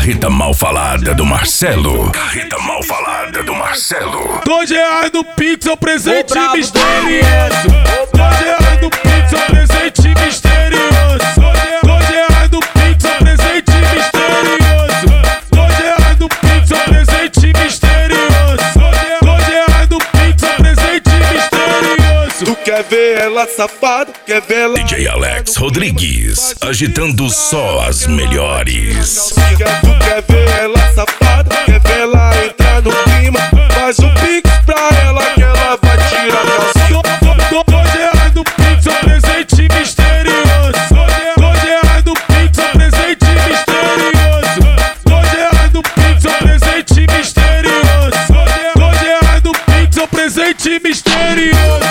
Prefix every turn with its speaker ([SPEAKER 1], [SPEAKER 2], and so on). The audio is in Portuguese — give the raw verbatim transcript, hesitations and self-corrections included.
[SPEAKER 1] Carreta mal falada do Marcelo. Carreta mal falada do Marcelo.
[SPEAKER 2] Dois reais no Pix, é um presente misterioso. Dois reais no Pix, é um presente misterioso. Dois reais no Pix, é um presente misterioso. Dois reais no Pix, é um presente misterioso. Dois reais no Pix, é um presente misterioso.
[SPEAKER 3] Tu quer ver ela safada? Quer ver ela?
[SPEAKER 1] D J Alex Rodrigues, agitando só as melhores.
[SPEAKER 3] Tu quer ver ela safada? Quer ver ela entrar no clima? Faz um pix pra ela que ela vai tirar a calcinha.
[SPEAKER 2] Dois reais no Pix, é um presente misterioso. Dois reais no Pix, é um presente misterioso. Dois reais no Pix, é um presente misterioso. Dois reais no Pix, é um presente misterioso.